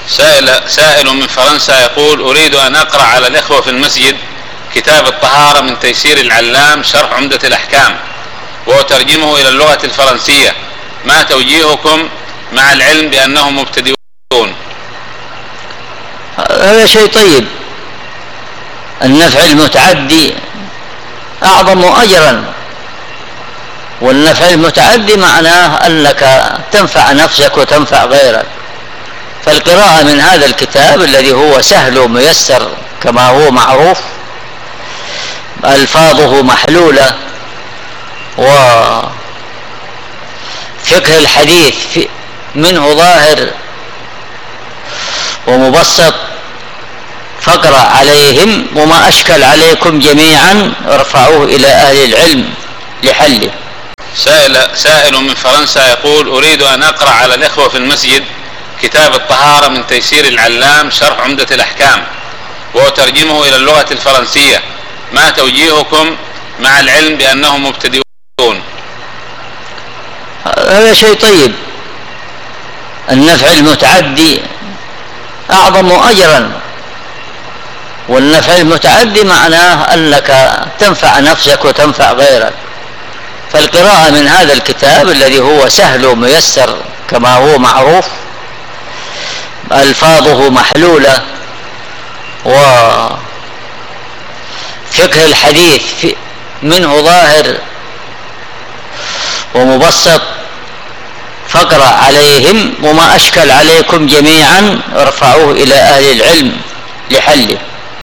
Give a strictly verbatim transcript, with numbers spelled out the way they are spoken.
سائل سائل من فرنسا يقول: أريد أن أقرأ على الإخوة في المسجد كتاب الطهارة من تيسير العلام شرح عمدة الأحكام وأترجمه إلى اللغة الفرنسية، ما توجيهكم مع العلم بأنهم مبتدئون؟ هذا شيء طيب. النفع المتعدي أعظم أجرا، والنفع المتعدي معناه أنك تنفع نفسك وتنفع غيرك. فالقراءة من هذا الكتاب الذي هو سهل وميسر كما هو معروف، ألفاظه محلولة، وفقه الحديث منه ظاهر ومبسط، فاقرأ عليهم وما أشكل عليكم جميعا ارفعوه إلى أهل العلم لحله. سائل سائل من فرنسا يقول: أريد أن أقرأ على الإخوة في المسجد كتاب الطهارة من تيسير العلام شرح عمدة الأحكام وأترجمه إلى اللغة الفرنسية، ما توجيهكم مع العلم بأنهم مبتدئون؟ هذا شيء طيب. النفع المتعدي أعظم أجرا، والنفع المتعدي معناه أنك تنفع نفسك وتنفع غيرك. فالقراءة من هذا الكتاب الذي هو سهل وميسر كما هو معروف، ألفاظه محلولة، وفقه الحديث منه ظاهر ومبسط، فاقرأ عليهم وما أشكل عليكم جميعا ارفعوه إلى أهل العلم لحله.